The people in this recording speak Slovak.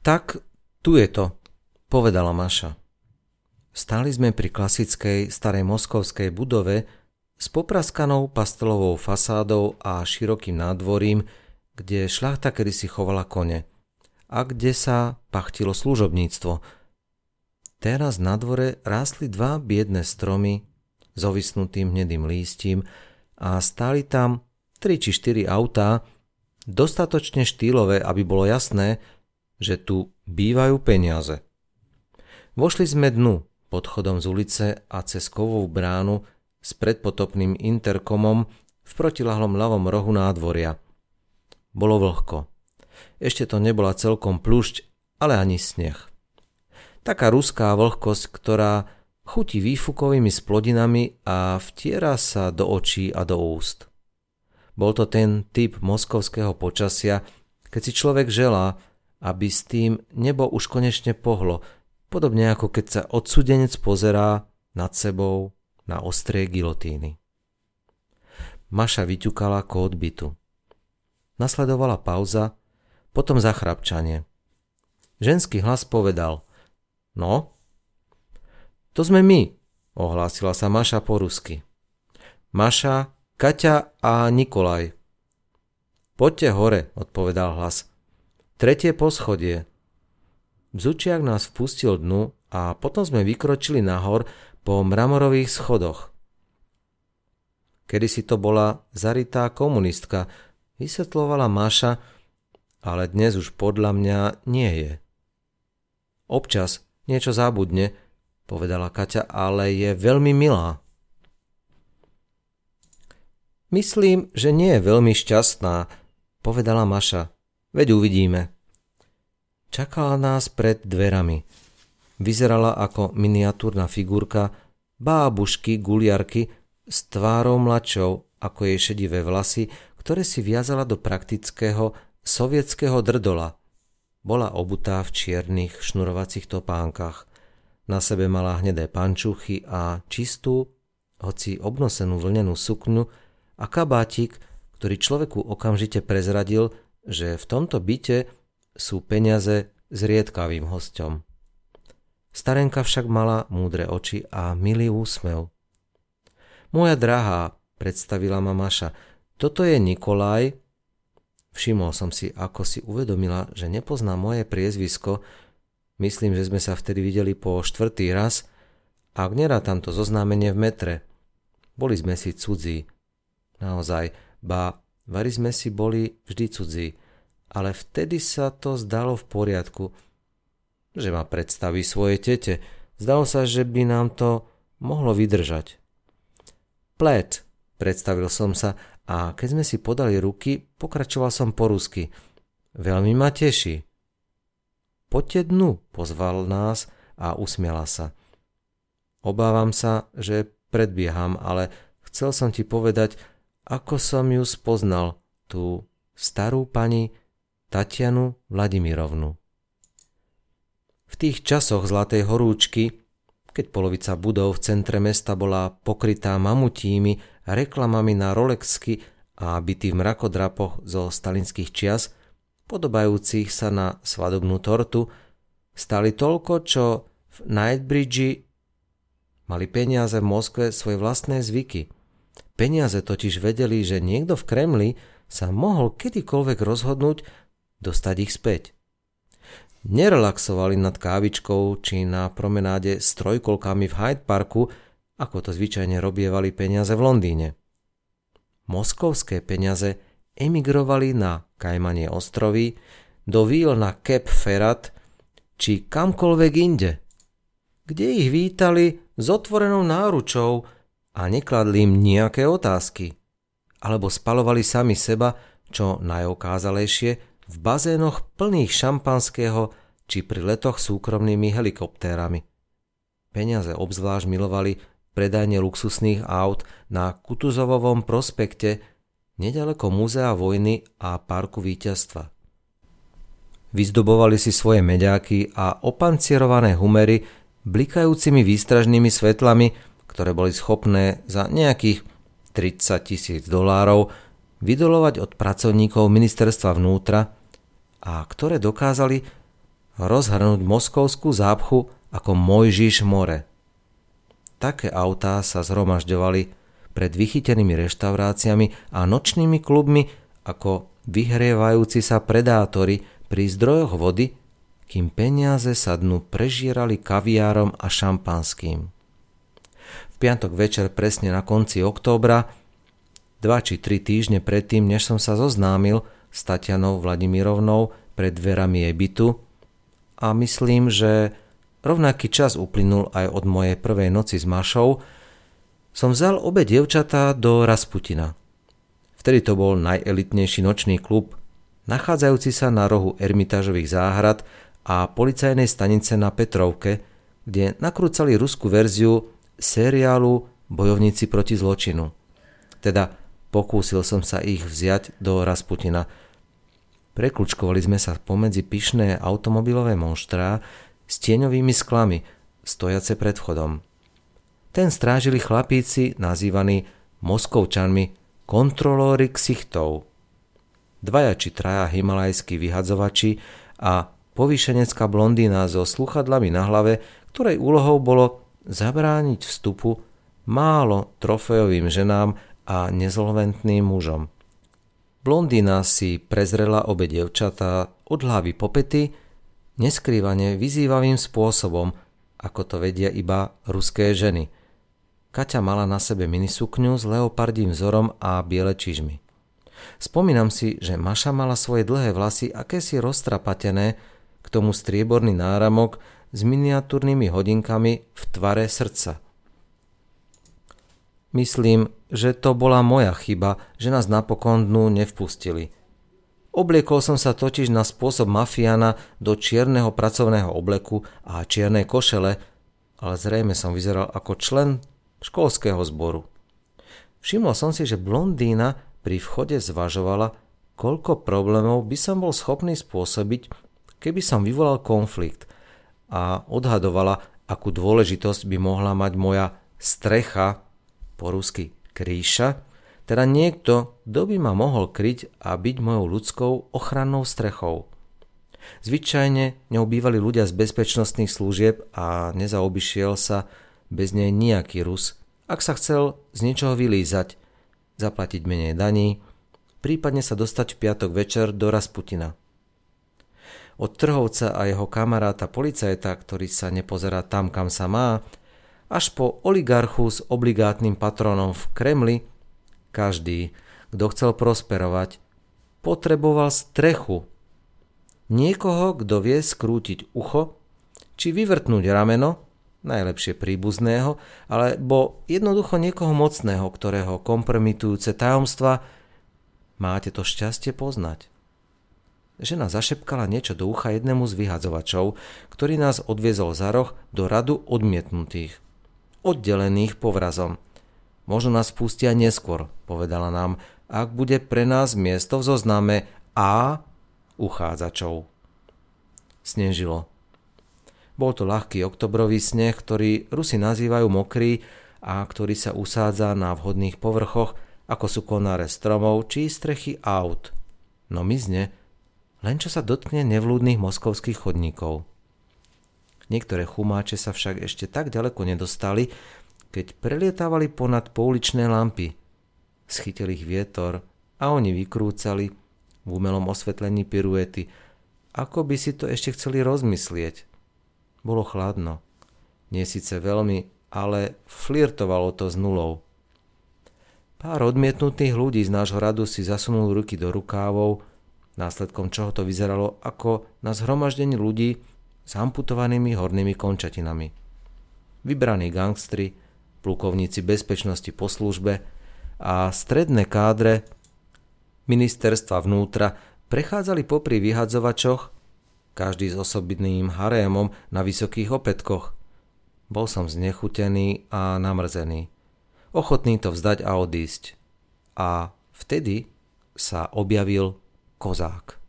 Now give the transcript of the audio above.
Tak, tu je to, povedala Maša. Stáli sme pri klasickej starej moskovskej budove s popraskanou pastelovou fasádou a širokým nádvorím, kde šľachta kedysi chovala kone a kde sa pachtilo služobníctvo. Teraz na dvore rástli 2 biedne stromy s ovisnutým hnedým lístím a stáli tam 3 či 4 autá, dostatočne štýlové, aby bolo jasné, že tu bývajú peniaze. Vošli sme dnu pod chodom z ulice a cez kovovú bránu s predpotopným interkomom v protilahlom ľavom rohu nádvoria. Bolo vlhko. Ešte to nebola celkom pľúšť, ale ani sneh. Taká ruská vlhkosť, ktorá chutí výfukovými splodinami a vtiera sa do očí a do úst. Bol to ten typ moskovského počasia, keď si človek želá, aby s tým nebo už konečne pohlo, podobne ako keď sa odsúdenec pozerá nad sebou na ostré gilotíny. Maša vyťukala kód bytu. Nasledovala pauza, potom zachrapčanie. Ženský hlas povedal: No? To sme my, ohlásila sa Maša po rusky. Maša, Kaťa a Nikolaj. Poďte hore, odpovedal hlas. 3. poschodie. Bzučiak nás vpustil dnu a potom sme vykročili nahor po mramorových schodoch. Kedysi to bola zarytá komunistka, vysvetľovala Maša, ale dnes už podľa mňa nie je. Občas niečo zabudne, povedala Kaťa, ale je veľmi milá. Myslím, že nie je veľmi šťastná, povedala Maša. Veď uvidíme. Čakala nás pred dverami. Vyzerala ako miniatúrna figurka bábušky guliarky s tvárou mladšou ako jej šedivé vlasy, ktoré si viazala do praktického sovietského drdola. Bola obutá v čiernych šnurovacích topánkach. Na sebe mala hnedé pančuchy a čistú, hoci obnosenú vlnenú sukňu a kabátik, ktorý človeku okamžite prezradil, že v tomto byte sú peniaze zriedkavým hosťom. Starenka však mala múdre oči a milý úsmev. Moja drahá, predstavila ma Maša, toto je Nikolaj. Všimol som si, ako si uvedomila, že nepozná moje priezvisko. Myslím, že sme sa vtedy videli po 4. raz, ak nerátam to zoznámenie v metre. Boli sme si cudzí. Naozaj, vari sme si boli vždy cudzí. Ale vtedy sa to zdalo v poriadku, že ma predstaví svoje tete. Zdalo sa, že by nám to mohlo vydržať. Plet, predstavil som sa a keď sme si podali ruky, pokračoval som po rusky. Veľmi ma teší. Poďte dnu, pozval nás a usmiala sa. Obávam sa, že predbieham, ale chcel som ti povedať, ako som ju spoznal, tú starú pani Tatianu Vladimirovnu. V tých časoch zlatej horúčky, keď polovica budov v centre mesta bola pokrytá mamutími reklamami na Rolexky a byty v mrakodrapoch zo stalinských čias, podobajúcich sa na svadobnú tortu, stali toľko, čo v Knightsbridge mali peniaze v Moskve svoje vlastné zvyky. Peniaze totiž vedeli, že niekto v Kremli sa mohol kedykoľvek rozhodnúť dostať ich späť. Nerelaxovali nad kávičkou či na promenáde s trojkolkami v Hyde Parku, ako to zvyčajne robievali peniaze v Londýne. Moskovské peniaze emigrovali na Kajmanie ostrovy, do víl na Cape Ferrat či kamkoľvek inde, kde ich vítali s otvorenou náručou a nekladli im nejaké otázky, alebo spalovali sami seba čo najokázalejšie v bazénoch plných šampanského či pri letoch súkromnými helikoptérami. Peniaze obzvlášť milovali predajne luxusných aut na Kutuzovovom prospekte neďaleko Múzea vojny a Parku víťazstva. Vyzdobovali si svoje meďáky a opancierované humery blikajúcimi výstražnými svetlami, ktoré boli schopné za nejakých $30,000 vydolovať od pracovníkov ministerstva vnútra a ktoré dokázali rozhrnúť moskovskú zápchu ako Mojžiš more. Také autá sa zhromažďovali pred vychytenými reštauráciami a nočnými klubmi ako vyhrievajúci sa predátori pri zdrojoch vody, kým peniaze sa dnu prežierali kaviárom a šampanským. V piatok večer presne na konci októbra, 2 či 3 týždne predtým, než som sa zoznámil s Tatianou Vladimirovnou pred dverami jej bytu, a myslím, že rovnaký čas uplynul aj od mojej prvej noci s Mašou, som vzal obe dievčatá do Rasputina. Vtedy to bol najelitnejší nočný klub, nachádzajúci sa na rohu Ermitážových záhrad a policajnej stanice na Petrovke, kde nakrúcali ruskú verziu seriálu Bojovníci proti zločinu. Teda pokúsil som sa ich vziať do Rasputina. Prekľučkovali sme sa pomedzi pyšné automobilové monštrá s tieňovými sklami, stojace pred vchodom. Ten strážili chlapíci nazývaní Moskovčanmi kontrolóri ksichtov. 2 či 3 himalajskí vyhadzovači a povýšenecká blondína so sluchadlami na hlave, ktorej úlohou bolo zabrániť vstupu málo trofejovým ženám a nezolventným mužom. Blondína si prezrela obe dievčatá od hlavy po pety, neskrývane vyzývavým spôsobom, ako to vedia iba ruské ženy. Kaťa mala na sebe minisukňu s leopardím vzorom a biele čižmy. Spomínam si, že Maša mala svoje dlhé vlasy akési roztrapatené, k tomu strieborný náramok s miniatúrnymi hodinkami v tvare srdca. Myslím, že to bola moja chyba, že nás napokon dnu nevpustili. Obliekol som sa totiž na spôsob mafiána do čierneho pracovného obleku a čiernej košele, ale zrejme som vyzeral ako člen školského zboru. Všimol som si, že blondína pri vchode zvažovala, koľko problémov by som bol schopný spôsobiť, keby som vyvolal konflikt, a odhadovala, akú dôležitosť by mohla mať moja strecha, po rusky kríša, teda niekto, kto by ma mohol kryť a byť mojou ľudskou ochrannou strechou. Zvyčajne ňou bývali ľudia z bezpečnostných služieb a nezaobišiel sa bez nej nejaký Rus, ak sa chcel z niečoho vylízať, zaplatiť menej daní, prípadne sa dostať v piatok večer do Rasputina. Od trhovca a jeho kamaráta policajta, ktorý sa nepozerá tam, kam sa má, až po oligarchu s obligátnym patronom v Kremli, každý, kto chcel prosperovať, potreboval strechu. Niekoho, kto vie skrútiť ucho, či vyvrtnúť rameno, najlepšie príbuzného, alebo jednoducho niekoho mocného, ktorého kompromitujúce tajomstva máte to šťastie poznať. Žena zašepkala niečo do ucha jednému z vyhadzovačov, ktorý nás odviezol za roh do radu odmietnutých, oddelených povrazom. Možno nás pustia neskôr, povedala nám, ak bude pre nás miesto v zozname A uchádzačov. Snežilo. Bol to ľahký oktobrový sneh, ktorý Rusi nazývajú mokrý a ktorý sa usádza na vhodných povrchoch, ako sú konáre stromov či strechy aut. No mizne, len čo sa dotkne nevľúdnych moskovských chodníkov. Niektoré chumáče sa však ešte tak ďaleko nedostali, keď prelietávali ponad pouličné lampy. Schytil ich vietor a oni vykrúcali v umelom osvetlení piruety, ako by si to ešte chceli rozmyslieť. Bolo chladno. Nie síce veľmi, ale flirtovalo to s nulou. Pár odmietnutých ľudí z nášho radu si zasunul ruky do rukávov, následkom čoho to vyzeralo ako na zhromaždení ľudí s amputovanými hornými končatinami. Vybraní gangstri, plukovníci bezpečnosti po službe a stredné kádre ministerstva vnútra prechádzali popri vyhadzovačoch, každý s osobitným harémom na vysokých opätkoch. Bol som znechutený a namrzený, ochotný to vzdať a odísť. A vtedy sa objavil kozák.